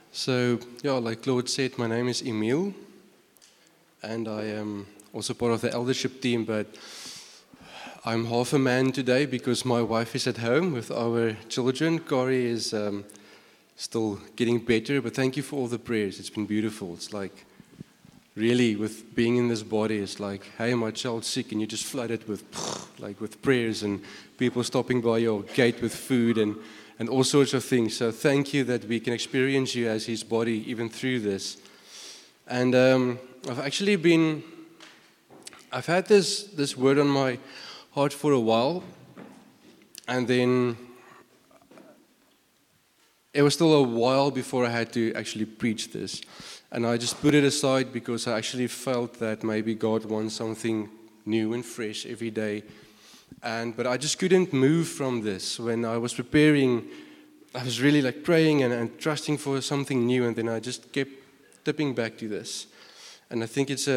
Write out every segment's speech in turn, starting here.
So, like Claude said, my name is Emil, and I am also part of the eldership team, but I'm half a man today because my wife is at home with our children. Corey is still getting better, but thank you for all the prayers. It's been beautiful. It's like, really, with being in this body, it's like, hey, my child's sick, and you just flood it with prayers and people stopping by your gate with food and all sorts of things. So thank you that we can experience you as his body even through this. And I've had this word on my heart for a while, and then it was still a while before I had to actually preach this. And I just put it aside because I actually felt that maybe God wants something new and fresh every day. But I just couldn't move from this. When I was preparing, I was really like praying and trusting for something new, and then I just kept tipping back to this. And I think it's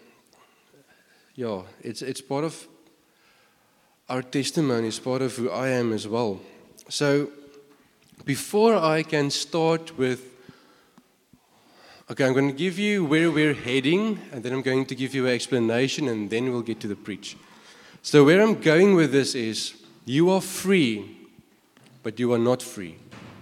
part of our testimony, it's part of who I am as well. So before I can start with, I'm going to give you where we're heading, and then I'm going to give you an explanation, and then we'll get to the preach. So where I'm going with this is, you are free, but you are not free.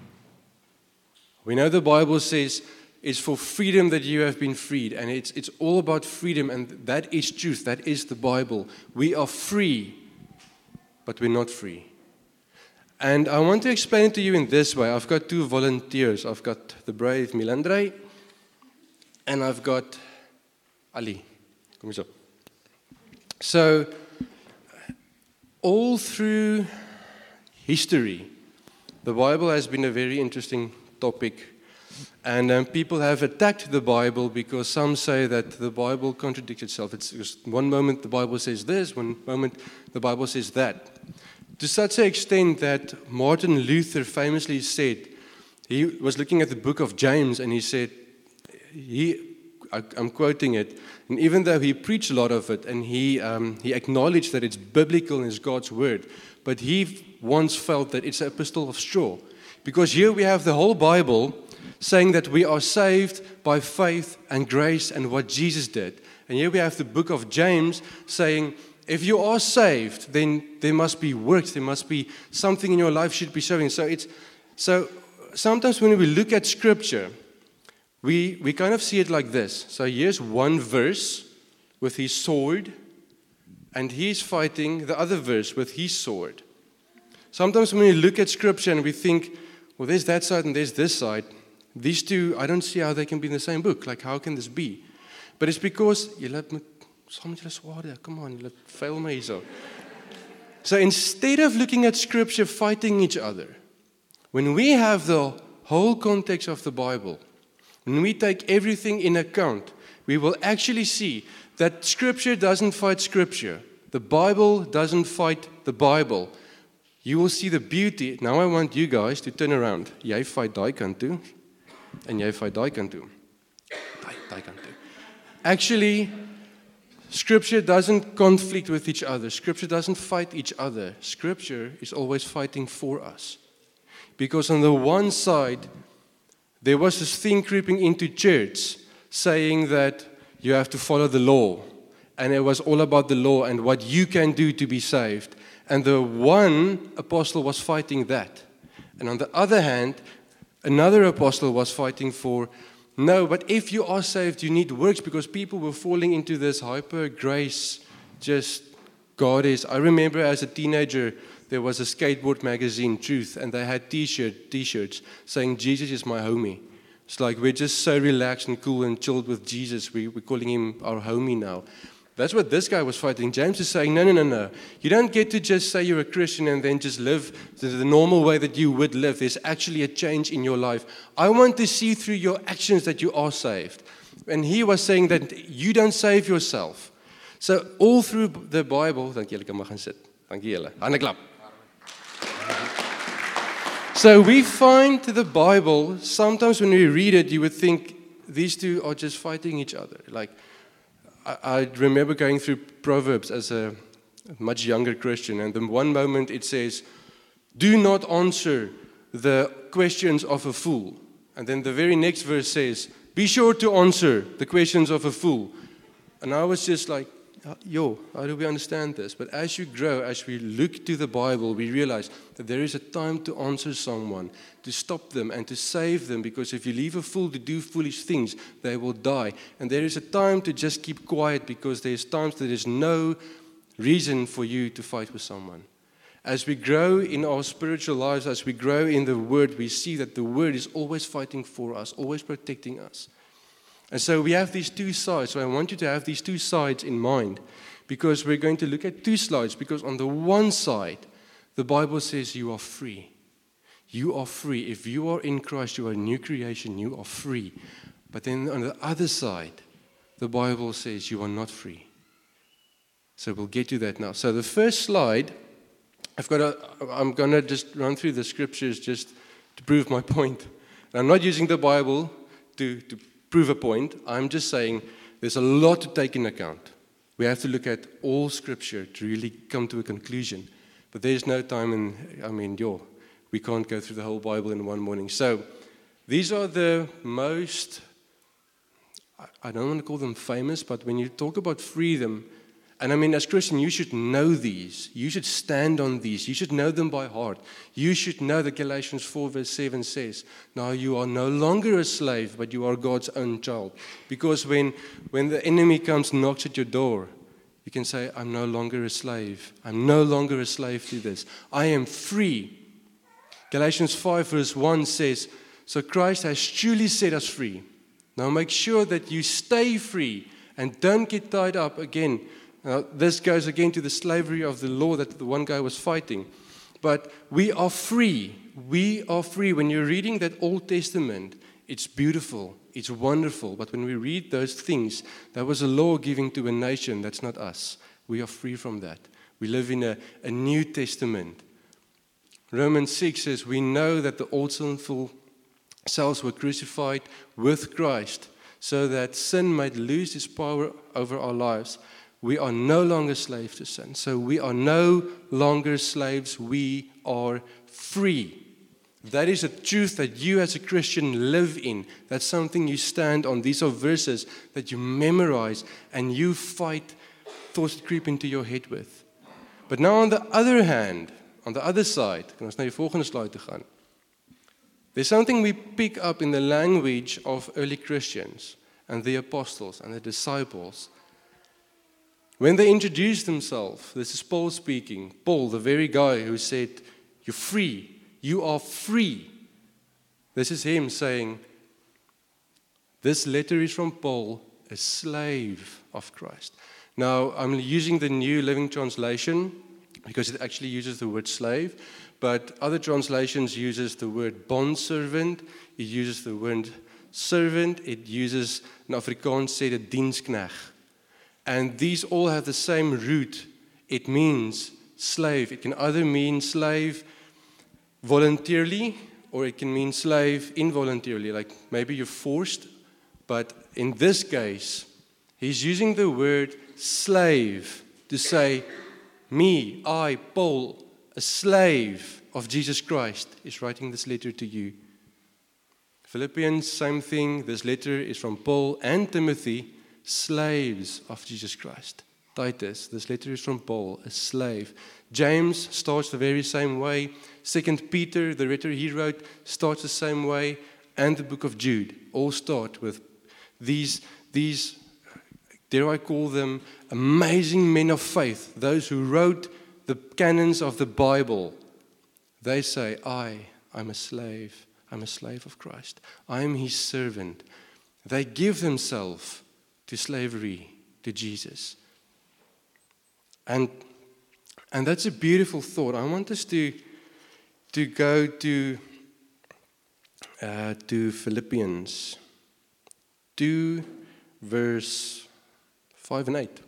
We know the Bible says it's for freedom that you have been freed, and it's all about freedom, and that is truth. That is the Bible. We are free, but we're not free. And I want to explain it to you in this way. I've got two volunteers. I've got the brave Milandre, and I've got Ali. Kom eens op. So, all through history, the Bible has been a very interesting topic. And people have attacked the Bible because some say that the Bible contradicts itself. It's just one moment the Bible says this, one moment the Bible says that. To such an extent that Martin Luther famously said, he was looking at the book of James and he said, I'm quoting it, and even though he preached a lot of it and he acknowledged that it's biblical and it's God's word, but he once felt that it's an epistle of straw. Because here we have the whole Bible saying that we are saved by faith and grace and what Jesus did. And here we have the book of James saying, if you are saved, then there must be works, there must be something in your life should be showing. So sometimes when we look at Scripture, we kind of see it like this. So here's one verse with his sword, and he's fighting the other verse with his sword. Sometimes when we look at Scripture and we think, well, there's that side and there's this side, these two, I don't see how they can be in the same book. Like, how can this be? But it's because, come on, fail me so. So instead of looking at Scripture fighting each other, when we have the whole context of the Bible, when we take everything in account, we will actually see that Scripture doesn't fight Scripture. The Bible doesn't fight the Bible. You will see the beauty. Now I want you guys to turn around. Jy fight daai kant toe, en jy fight daai kant toe. Daai kant toe. Actually, Scripture doesn't conflict with each other. Scripture doesn't fight each other. Scripture is always fighting for us. Because on the one side, there was this thing creeping into church saying that you have to follow the law. And it was all about the law and what you can do to be saved. And the one apostle was fighting that. And on the other hand, another apostle was fighting for, no, but if you are saved, you need works, because people were falling into this hyper grace, just God is. I remember as a teenager, there was a skateboard magazine, Truth, and they had t-shirts saying, Jesus is my homie. It's like we're just so relaxed and cool and chilled with Jesus. We're calling him our homie now. That's what this guy was fighting. James is saying, no. You don't get to just say you're a Christian and then just live the normal way that you would live. There's actually a change in your life. I want to see through your actions that you are saved. And he was saying that you don't save yourself. So all through the Bible, dank julle, kan maar gaan sit. Dankie julle. Hande klap. So we find the Bible, sometimes when we read it, you would think these two are just fighting each other. Like, I remember going through Proverbs as a much younger Christian, and in one moment it says, do not answer the questions of a fool. And then the very next verse says, be sure to answer the questions of a fool. And I was just like, how do we understand this? But as you grow, as we look to the Bible, we realize that there is a time to answer someone, to stop them and to save them, because if you leave a fool to do foolish things, they will die. And there is a time to just keep quiet, because there's times that there's no reason for you to fight with someone. As we grow in our spiritual lives, as we grow in the Word, we see that the Word is always fighting for us, always protecting us. And so we have these two sides. So I want you to have these two sides in mind, because we're going to look at two slides. Because on the one side, the Bible says you are free. You are free. If you are in Christ, you are a new creation. You are free. But then on the other side, the Bible says you are not free. So we'll get to that now. So the first slide, I'm going to just run through the scriptures just to prove my point. And I'm not using the Bible to prove a point. I'm just saying there's a lot to take in account. We have to look at all scripture to really come to a conclusion. But there's no time, we can't go through the whole Bible in one morning. So these are the most, I don't want to call them famous, but when you talk about freedom, and as Christian, you should know these. You should stand on these. You should know them by heart. You should know that Galatians 4 verse 7 says, now you are no longer a slave, but you are God's own child. Because when the enemy comes and knocks at your door, you can say, I'm no longer a slave. I'm no longer a slave to this. I am free. Galatians 5 verse 1 says, so Christ has truly set us free. Now make sure that you stay free and don't get tied up again. Now, this goes again to the slavery of the law that the one guy was fighting. But we are free. We are free. When you're reading that Old Testament, it's beautiful. It's wonderful. But when we read those things, that was a law given to a nation. That's not us. We are free from that. We live in a New Testament. Romans 6 says, we know that the old sinful selves were crucified with Christ so that sin might lose its power over our lives. We are no longer slaves to sin. So we are no longer slaves. We are free. That is a truth that you as a Christian live in. That's something you stand on. These are verses that you memorize and you fight thoughts that creep into your head with. But now on the other hand, on the other side, kan ons na die volgende slide toe gaan. There's something we pick up in the language of early Christians and the apostles and the disciples. When they introduced themselves, this is Paul speaking, Paul, the very guy who said, you're free, you are free. This is him saying, this letter is from Paul, a slave of Christ. Now, I'm using the New Living Translation because it actually uses the word slave, but other translations uses the word bondservant, it uses the word servant, it uses, in Afrikaans sê dit diensknegt. And these all have the same root. It means slave. It can either mean slave voluntarily or it can mean slave involuntarily, like maybe you're forced. But in this case, he's using the word slave to say, me, I, Paul, a slave of Jesus Christ, is writing this letter to you. Philippians, same thing. This letter is from Paul and Timothy, slaves of Jesus Christ. Titus, this letter is from Paul, a slave. James starts the very same way. 2 Peter, the letter he wrote, starts the same way. And the book of Jude all start with these, dare I call them, amazing men of faith, those who wrote the canons of the Bible. They say, I'm a slave. I'm a slave of Christ. I am his servant. They give themselves to slavery to Jesus. And that's a beautiful thought. I want us to go to Philippians 2, verse 5 and 8.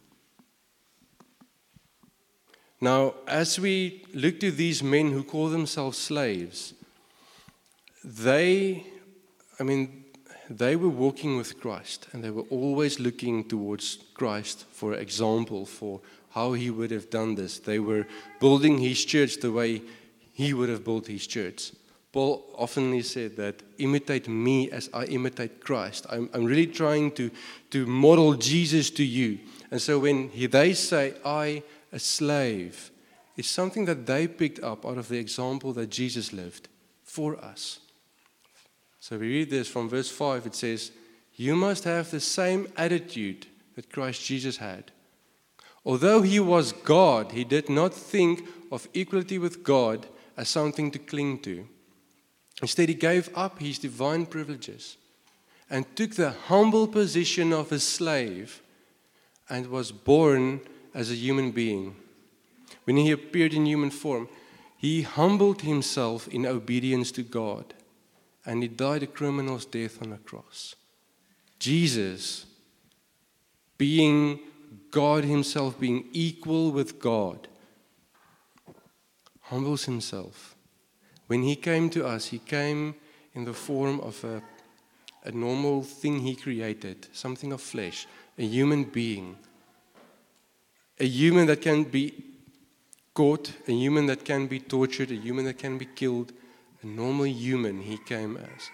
Now, as we look to these men who call themselves slaves, they were walking with Christ, and they were always looking towards Christ for example, for how he would have done this. They were building his church the way he would have built his church. Paul oftenly said that, imitate me as I imitate Christ. I'm really trying to model Jesus to you. And so when they say, I, a slave, it's something that they picked up out of the example that Jesus lived for us. So we read this from verse 5. It says, you must have the same attitude that Christ Jesus had. Although he was God, he did not think of equality with God as something to cling to. Instead, he gave up his divine privileges and took the humble position of a slave and was born as a human being. When he appeared in human form, he humbled himself in obedience to God, and he died a criminal's death on a cross. Jesus, being God himself, being equal with God, humbles himself. When he came to us, he came in the form of a normal thing he created, something of flesh, a human being, a human that can be caught, a human that can be tortured, a human that can be killed, a normal human he came as.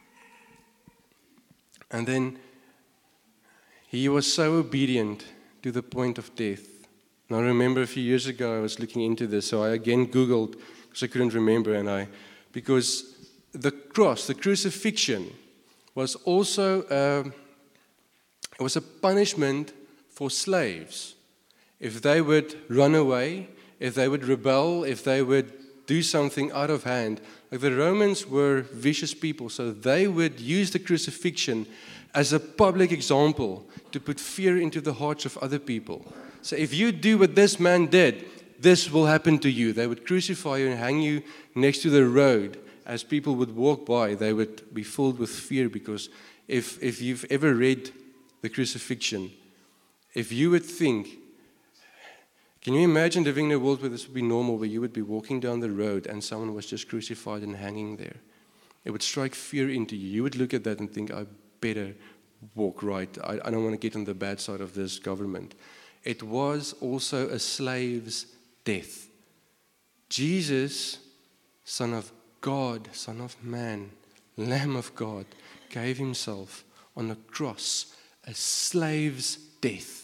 And then he was so obedient to the point of death. Now I remember a few years ago I was looking into this, so I again Googled because I couldn't remember, because the cross, the crucifixion, was also it was a punishment for slaves. If they would run away, if they would rebel, if they would do something out of hand. Like the Romans were vicious people, so they would use the crucifixion as a public example to put fear into the hearts of other people. So if you do what this man did, this will happen to you. They would crucify you and hang you next to the road. As people would walk by, they would be filled with fear, because if you've ever read the crucifixion, if you would think, can you imagine living in a world where this would be normal, where you would be walking down the road and someone was just crucified and hanging there? It would strike fear into you. You would look at that and think, I better walk right. I don't want to get on the bad side of this government. It was also a slave's death. Jesus, Son of God, Son of Man, Lamb of God, gave himself on a cross, a slave's death.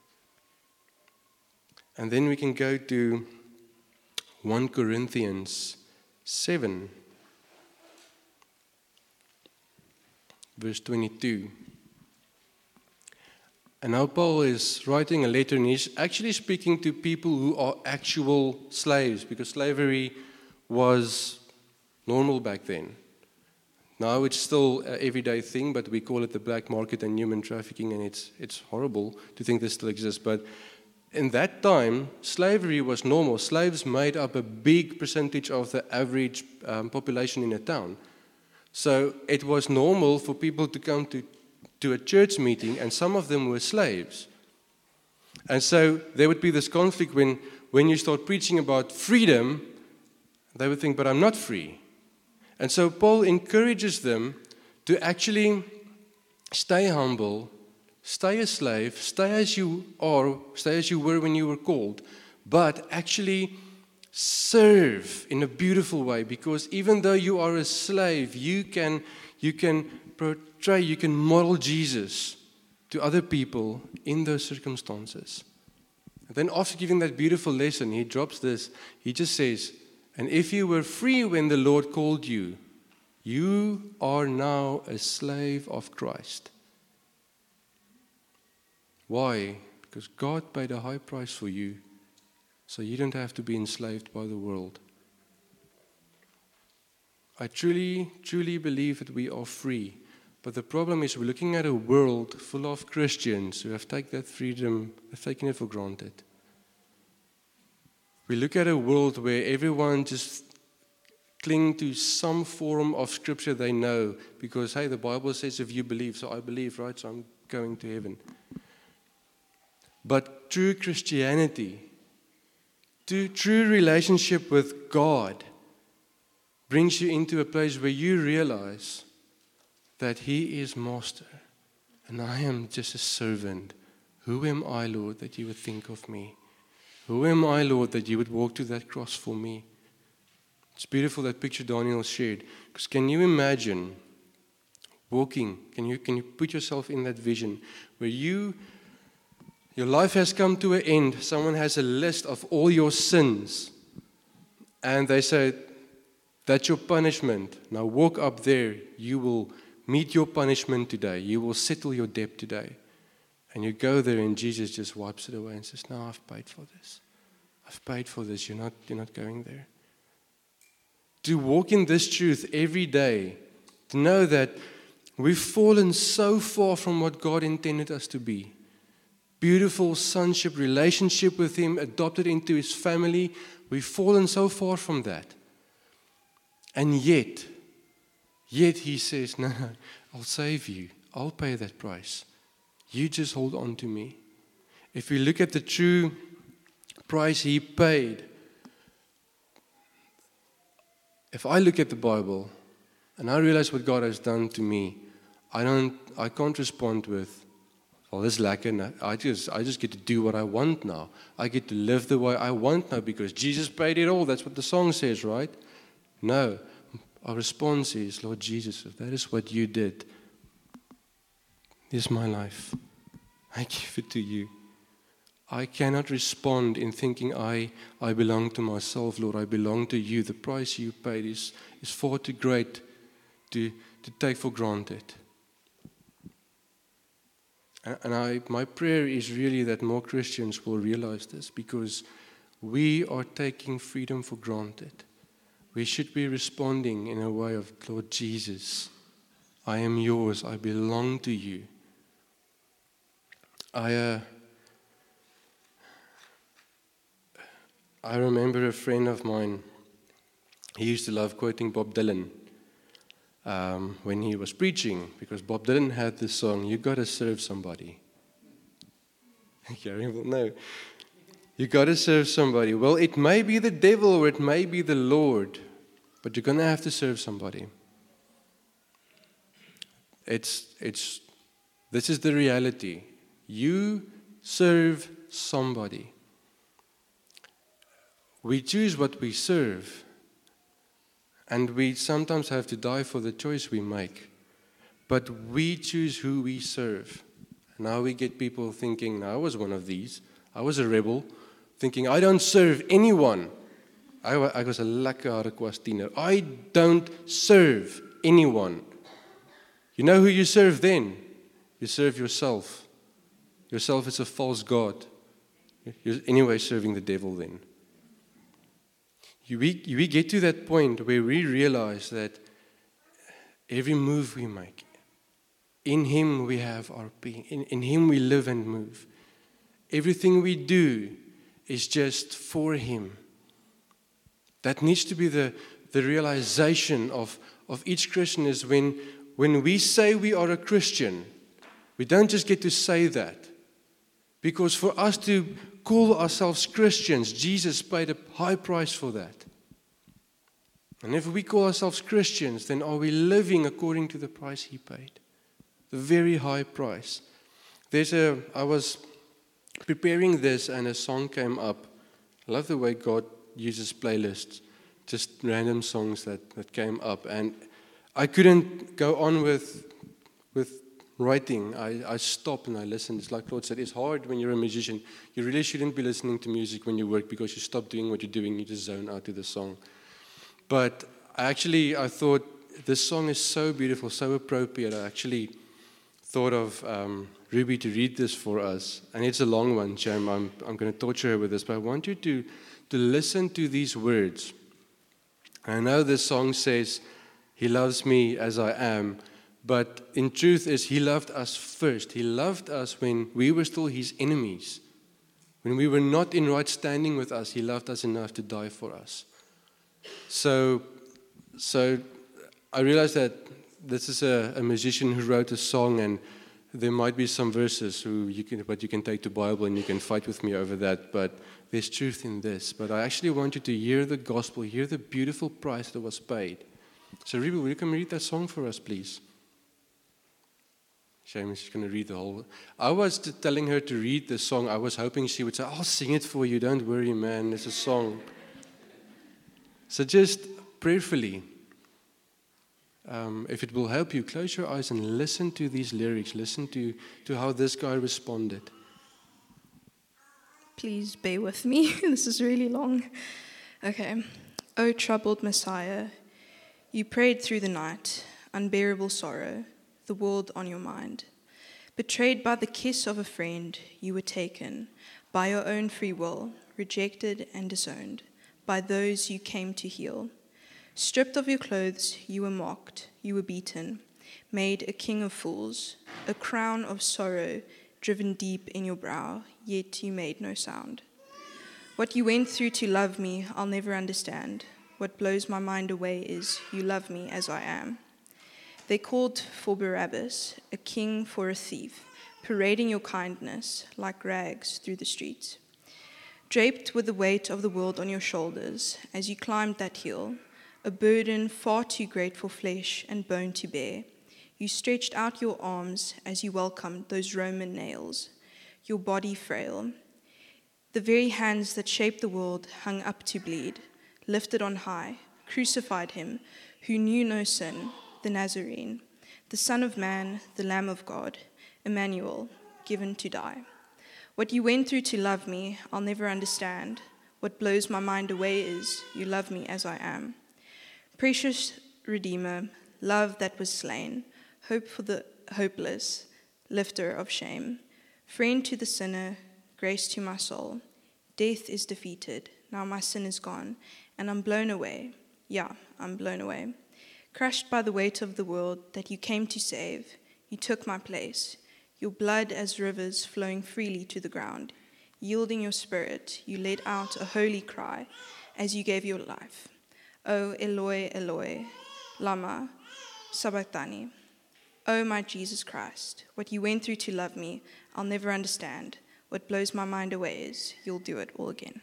And then we can go to 1 Corinthians 7, verse 22. And now Paul is writing a letter, and he's actually speaking to people who are actual slaves, because slavery was normal back then. Now it's still an everyday thing, but we call it the black market and human trafficking, and it's horrible to think this still exists. But in that time, slavery was normal. Slaves made up a big percentage of the average population in a town. So it was normal for people to come to a church meeting, and some of them were slaves. And so there would be this conflict when you start preaching about freedom, they would think, but I'm not free. And so Paul encourages them to actually stay humble, stay a slave, stay as you are, stay as you were when you were called, but actually serve in a beautiful way, because even though you are a slave, you can portray, you can model Jesus to other people in those circumstances. And then after giving that beautiful lesson, he drops this. He just says, and if you were free when the Lord called you, you are now a slave of Christ. Why? Because God paid a high price for you, so you don't have to be enslaved by the world. I truly, truly believe that we are free. But the problem is we're looking at a world full of Christians who have taken that freedom, have taken it for granted. We look at a world where everyone just cling to some form of scripture they know, because, hey, the Bible says if you believe, so I believe, right? So I'm going to heaven. But true Christianity, true relationship with God, brings you into a place where you realize that He is master and I am just a servant. Who am I, Lord, that you would think of me? Who am I, Lord, that you would walk to that cross for me? It's beautiful that picture Daniel shared. Because can you imagine walking? Can you put yourself in that vision where your life has come to an end. Someone has a list of all your sins. And they say, that's your punishment. Now walk up there. You will meet your punishment today. You will settle your debt today. And you go there and Jesus just wipes it away and says, no, I've paid for this. I've paid for this. You're not going there. To walk in this truth every day. To know that we've fallen so far from what God intended us to be. Beautiful sonship, relationship with Him, adopted into His family. We've fallen so far from that. And yet He says, no, I'll save you. I'll pay that price. You just hold on to me. If we look at the true price He paid, if I look at the Bible and I realize what God has done to me, I can't respond with, well, this lekker. I just get to do what I want now. I get to live the way I want now because Jesus paid it all. That's what the song says, right? No. Our response is, Lord Jesus, if that is what you did, here's my life. I give it to you. I cannot respond in thinking I belong to myself, Lord. I belong to you. The price you paid is far too great to take for granted. And my prayer is really that more Christians will realize this because we are taking freedom for granted. We should be responding in a way of, Lord Jesus, I am yours. I belong to you. I remember a friend of mine, he used to love quoting Bob Dylan when he was preaching, because Bob Dylan had this song, you got to serve somebody. Gary will know. You got to serve somebody. Well, it may be the devil or it may be the Lord, but you're going to have to serve somebody. This is the reality. You serve somebody. We choose what we serve, and we sometimes have to die for the choice we make. But we choose who we serve. Now we get people thinking, now I was one of these. I was a rebel, thinking, I don't serve anyone. I was a lekker harde tiener. I don't serve anyone. You know who you serve then? You serve yourself. Yourself is a false god. You're anyway serving the devil then. We get to that point where we realize that every move we make, in Him we have our being. In Him we live and move. Everything we do is just for Him. That needs to be the realization of each Christian is when we say we are a Christian, we don't just get to say that. Because for us to call ourselves Christians, Jesus paid a high price for that. And if we call ourselves Christians, then are we living according to the price He paid? The very high price. I was preparing this and a song came up. I love the way God uses playlists, just random songs that came up. And I couldn't go on with writing. I stopped and I listened. It's like Claude said, it's hard when you're a musician. You really shouldn't be listening to music when you work because you stop doing what you're doing. You just zone out to the song. But I thought this song is so beautiful, so appropriate. I actually thought of Ruby to read this for us. And it's a long one, Jam. I'm going to torture her with this. But I want you to listen to these words. I know this song says, He loves me as I am. But in truth is He loved us first. He loved us when we were still His enemies. When we were not in right standing with us, He loved us enough to die for us. So I realized that this is a musician who wrote a song, and there might be some verses you can take to Bible and you can fight with me over that. But there's truth in this. But I actually want you to hear the gospel, hear the beautiful price that was paid. So Ruby, will you come read that song for us, please? Seamus is going to read the whole. I was telling her to read the song. I was hoping she would say, I'll sing it for you. Don't worry, man. It's a song. So just prayerfully, if it will help you, close your eyes and listen to these lyrics. Listen to how this guy responded. Please bear with me. This is really long. Okay. O troubled Messiah, you prayed through the night, unbearable sorrow, the world on your mind. Betrayed by the kiss of a friend, you were taken, by your own free will, rejected and disowned, by those you came to heal. Stripped of your clothes, you were mocked, you were beaten, made a king of fools, a crown of sorrow driven deep in your brow, yet you made no sound. What you went through to love me, I'll never understand. What blows my mind away is you love me as I am. They called for Barabbas, a king for a thief, parading your kindness like rags through the streets. Draped with the weight of the world on your shoulders, as you climbed that hill, a burden far too great for flesh and bone to bear, you stretched out your arms as you welcomed those Roman nails, your body frail. The very hands that shaped the world hung up to bleed, lifted on high, crucified him who knew no sin, the Nazarene, the Son of Man, the Lamb of God, Emmanuel, given to die. What you went through to love me, I'll never understand. What blows my mind away is you love me as I am. Precious Redeemer, love that was slain, hope for the hopeless, lifter of shame, friend to the sinner, grace to my soul. Death is defeated, now my sin is gone, and I'm blown away. Yeah, I'm blown away. Crushed by the weight of the world that you came to save, you took my place, your blood as rivers flowing freely to the ground. Yielding your spirit, you let out a holy cry as you gave your life. O Eloi, Eloi, lama sabachthani. O my Jesus Christ, what you went through to love me, I'll never understand. What blows my mind away is you'll do it all again.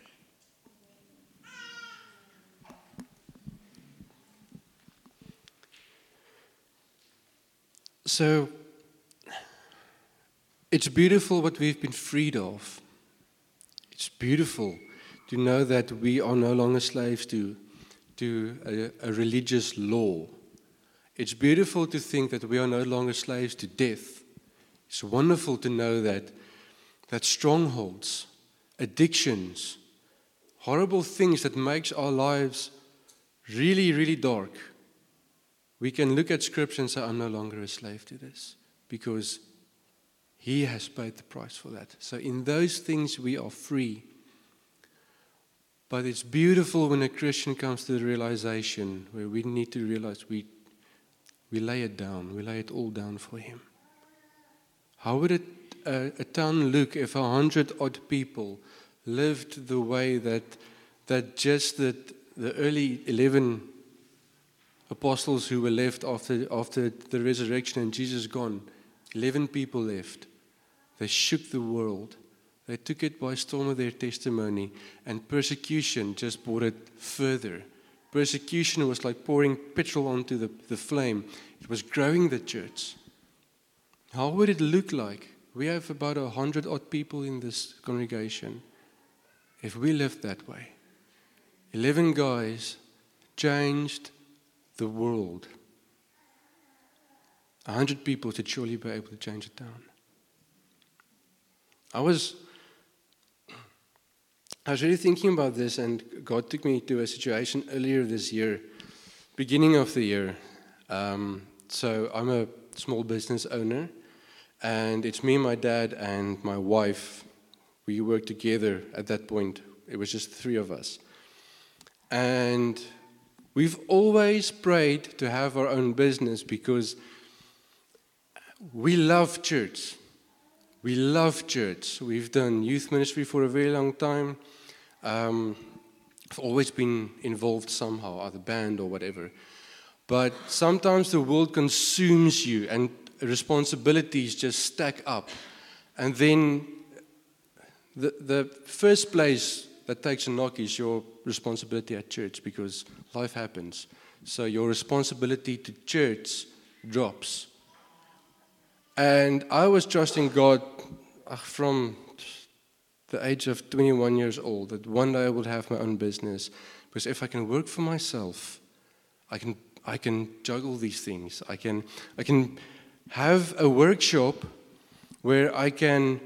So, it's beautiful what we've been freed of. It's beautiful to know that we are no longer slaves to a religious law. It's beautiful to think that we are no longer slaves to death. It's wonderful to know that strongholds, addictions, horrible things that makes our lives really, really dark, we can look at Scripture and say, I'm no longer a slave to this, because He has paid the price for that. So in those things we are free. But it's beautiful when a Christian comes to the realization where we need to realize we lay it down. We lay it all down for Him. How would a town look if 100-odd people lived the way that just the early 11 apostles who were left after the resurrection and Jesus gone, 11 people left. They shook the world. They took it by storm of their testimony, and persecution just brought it further. Persecution was like pouring petrol onto the flame. It was growing the church. How would it look like? We have about 100-odd people in this congregation. If we lived that way, 11 guys changed the world. 100 people should surely be able to change it down. I was really thinking about this, and God took me to a situation earlier this year, beginning of the year. So I'm a small business owner, and it's me, my dad, and my wife. We worked together at that point. It was just the three of us. And we've always prayed to have our own business because we love church. We love church. We've done youth ministry for a very long time. I've always been involved somehow, either band or whatever. But sometimes the world consumes you and responsibilities just stack up. And then the first place that takes a knock is your responsibility at church, because life happens. So your responsibility to church drops. And I was trusting God from the age of 21 years old that one day I would have my own business. Because if I can work for myself, I can juggle these things. I can have a workshop where I can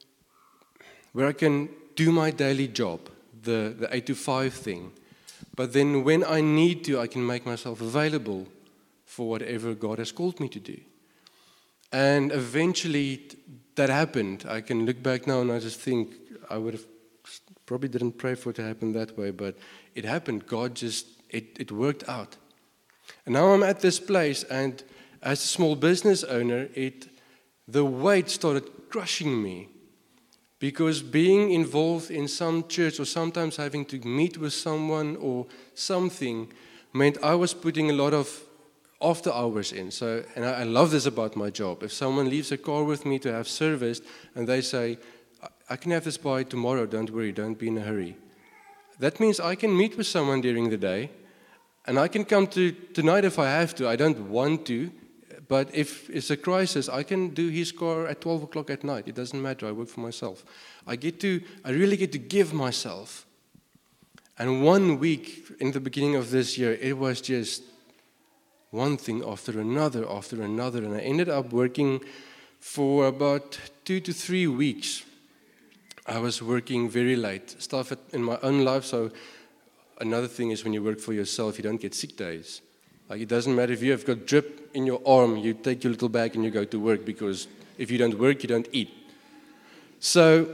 do my daily job, the 8 to 5 thing. But then when I need to, I can make myself available for whatever God has called me to do. And eventually that happened. I can look back now and I just think I would have probably didn't pray for it to happen that way, but it happened. God just, it worked out. And now I'm at this place, and as a small business owner, the weight started crushing me. Because being involved in some church or sometimes having to meet with someone or something meant I was putting a lot of after hours in. So, and I love this about my job. If someone leaves a car with me to have serviced and they say, I can have this by tomorrow, don't worry, don't be in a hurry. That means I can meet with someone during the day and I can come to tonight if I have to. I don't want to. But if it's a crisis, I can do his car at 12 o'clock at night. It doesn't matter. I work for myself. I really get to give myself. And 1 week in the beginning of this year, it was just one thing after another. And I ended up working for about 2 to 3 weeks. I was working very late. Stuff in my own life. So another thing is when you work for yourself, you don't get sick days. Like it doesn't matter if you have got drip in your arm, you take your little bag and you go to work, because if you don't work, you don't eat. So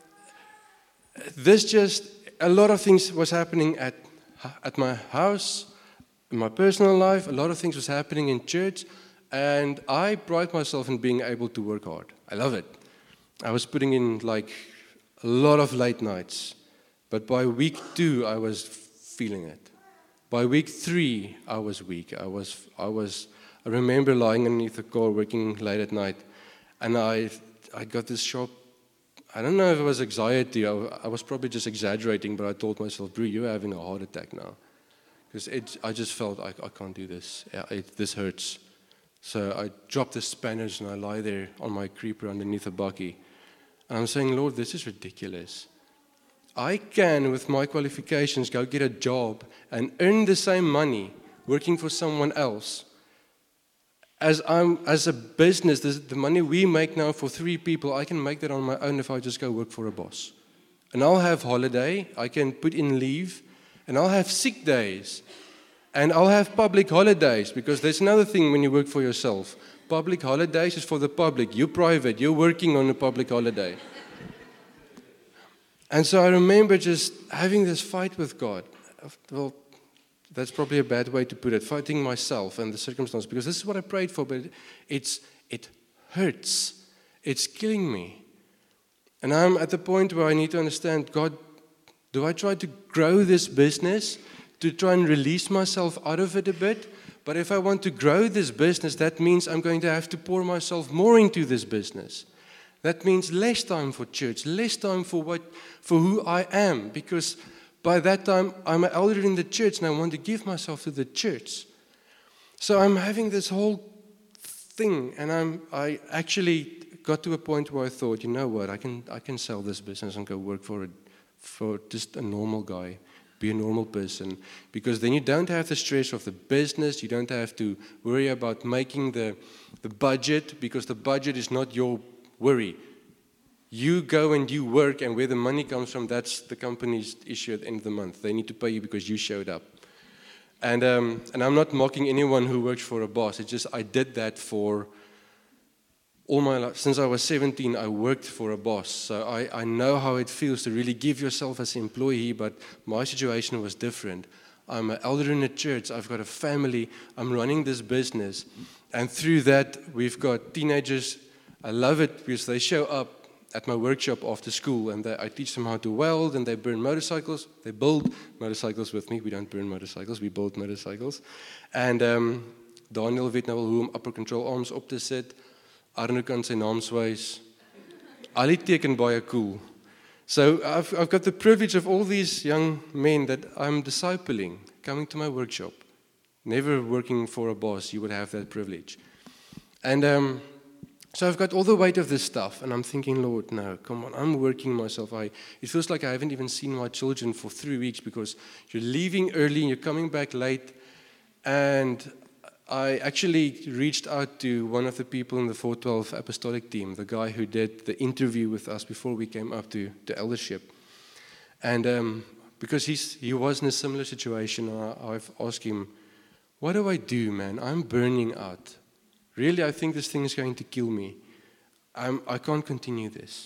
a lot of things was happening at my house, in my personal life, a lot of things was happening in church, and I pride myself in being able to work hard. I love it. I was putting in like a lot of late nights, but by week 2, I was feeling it. By week 3, I was weak. I remember lying underneath the car working late at night, and I got this sharp, I don't know if it was anxiety. I was probably just exaggerating, but I told myself, Brew, you're having a heart attack now. Because I just felt, I can't do this. This hurts. So I dropped the spanners and I lie there on my creeper underneath a bakkie. And I'm saying, Lord, this is ridiculous. I can, with my qualifications, go get a job and earn the same money working for someone else. As a business, the money we make now for 3 people, I can make that on my own if I just go work for a boss. And I'll have holiday, I can put in leave, and I'll have sick days. And I'll have public holidays, because there's another thing when you work for yourself. Public holidays is for the public. You're private, you're working on a public holiday. And so I remember just having this fight with God. Well, that's probably a bad way to put it, fighting myself and the circumstance, because this is what I prayed for, but it hurts. It's killing me. And I'm at the point where I need to understand, God, do I try to grow this business, to try and release myself out of it a bit? But if I want to grow this business, that means I'm going to have to pour myself more into this business. That means less time for church, less time for who I am, because by that time I'm an elder in the church and I want to give myself to the church. So I'm having this whole thing, and I actually got to a point where I thought, you know what, I can sell this business and go work for just a normal guy, be a normal person, because then you don't have the stress of the business, you don't have to worry about making the budget, because the budget is not your worry. You go and you work, and where the money comes from, that's the company's issue at the end of the month. They need to pay you because you showed up. And I'm not mocking anyone who works for a boss. It's just I did that for all my life. Since I was 17, I worked for a boss. So I know how it feels to really give yourself as an employee, but my situation was different. I'm an elder in a church. I've got a family. I'm running this business. And through that, we've got teenagers. I love it because they show up at my workshop after school, and I teach them how to weld, and they burn motorcycles. They build motorcycles with me. We don't burn motorcycles, we build motorcycles. And Daniel weet nou al hoe om upper control arms op te sit. Arno kan sy naam swys. Al die teken baie cool. So I've got the privilege of all these young men that I'm discipling, coming to my workshop. Never working for a boss, you would have that privilege. And so I've got all the weight of this stuff, and I'm thinking, Lord, no, come on, I'm working myself. It feels like I haven't even seen my children for 3 weeks, because you're leaving early and you're coming back late, And I actually reached out to one of the people in the 412 apostolic team, the guy who did the interview with us before we came up to eldership. And because he was in a similar situation, I've asked him, what do I do, man? I'm burning out. Really, I think this thing is going to kill me. I can't continue this.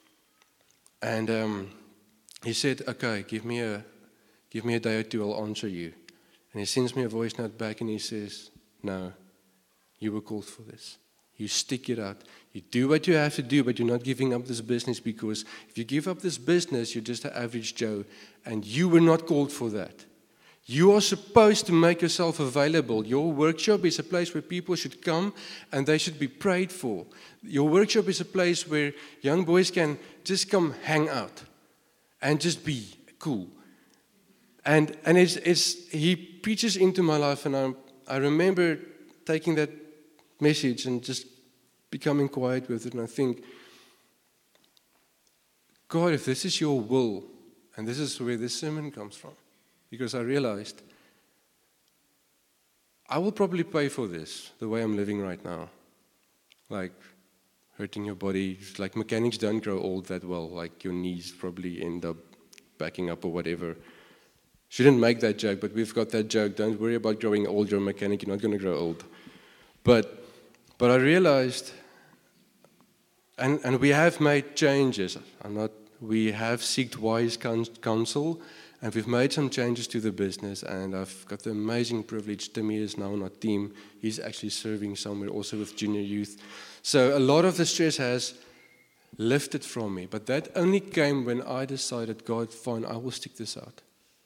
And he said, okay, give me a day or two, I'll answer you. And he sends me a voice note back and he says, no, you were called for this. You stick it out. You do what you have to do, but you're not giving up this business, because if you give up this business, you're just an average Joe, and you were not called for that. You are supposed to make yourself available. Your workshop is a place where people should come and they should be prayed for. Your workshop is a place where young boys can just come hang out and just be cool. And he preaches into my life, and I remember taking that message and just becoming quiet with it, and I think, God, if this is your will, and this is where this sermon comes from, because I realized I will probably pay for this the way I'm living right now. Like hurting your body, like mechanics don't grow old that well, like your knees probably end up backing up or whatever. Shouldn't make that joke, but we've got that joke. Don't worry about growing old, you're a mechanic, you're not going to grow old. But I realized, and we have made changes. We have sought wise counsel, and we've made some changes to the business, and I've got the amazing privilege. Timmy is now on our team. He's actually serving somewhere also with junior youth. So a lot of the stress has lifted from me, but that only came when I decided, God, fine, I will stick this out.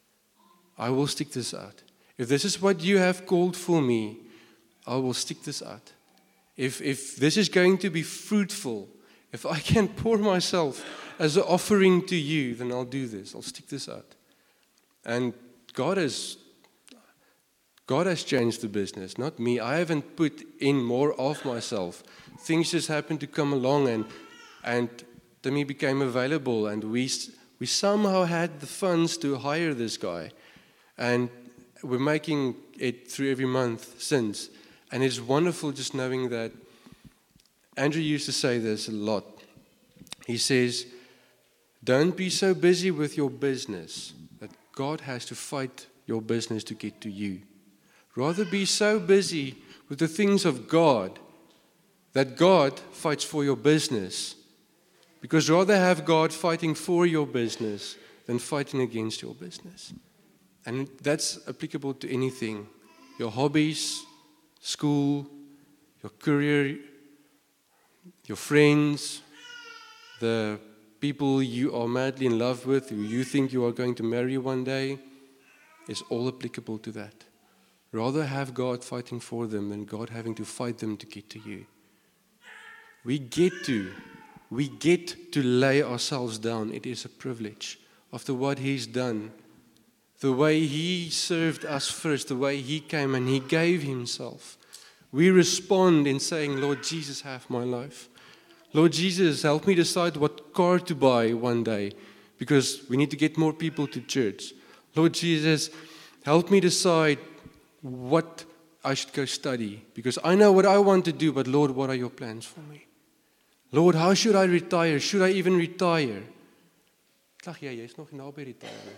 I will stick this out. If this is what you have called for me, I will stick this out. If this is going to be fruitful, if I can pour myself as an offering to you, then I'll do this. I'll stick this out. And God has changed the business, not me. I haven't put in more of myself. Things just happened to come along, and Timmy became available, and we somehow had the funds to hire this guy. And we're making it through every month since. And it's wonderful just knowing that. Andrew used to say this a lot. He says, don't be so busy with your business that God has to fight your business to get to you. Rather be so busy with the things of God that God fights for your business. Because rather have God fighting for your business than fighting against your business. And that's applicable to anything. Your hobbies, school, your career, your friends, the people you are madly in love with, who you think you are going to marry one day, is all applicable to that. Rather have God fighting for them than God having to fight them to get to you. We get to lay ourselves down. It is a privilege after what He's done. The way He served us first, the way He came and He gave Himself. We respond in saying, Lord Jesus, have my life. Lord Jesus, help me decide what car to buy one day, because we need to get more people to church. Lord Jesus, help me decide what I should go study, because I know what I want to do, but Lord, what are your plans for me? Lord, how should I retire? Should I even retire? Jy's nog nie naby retire.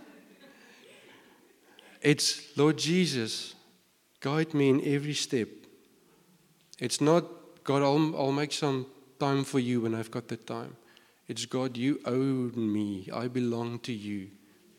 It's, Lord Jesus, guide me in every step. It's not, God, I'll make some time for you when I've got the time. It's, God, you own me. I belong to you.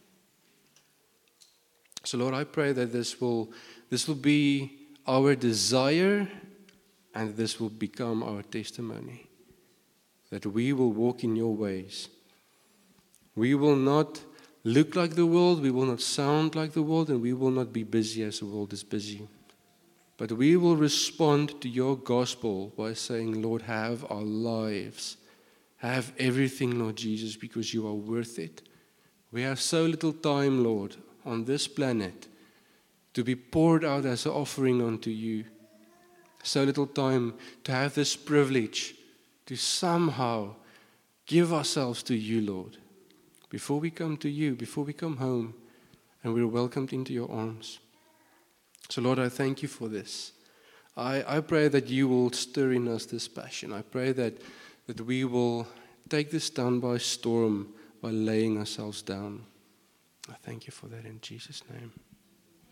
So, Lord, I pray that this will be our desire, and this will become our testimony. That we will walk in your ways. We will not look like the world, we will not sound like the world, and we will not be busy as the world is busy. But we will respond to your gospel by saying, Lord, have our lives. Have everything, Lord Jesus, because you are worth it. We have so little time, Lord, on this planet to be poured out as an offering unto you. So little time to have this privilege to somehow give ourselves to you, Lord. Before we come to you, before we come home, and we're welcomed into your arms. So Lord, I thank you for this. I pray that you will stir in us this passion. I pray that we will take this down by storm by laying ourselves down. I thank you for that in Jesus' name.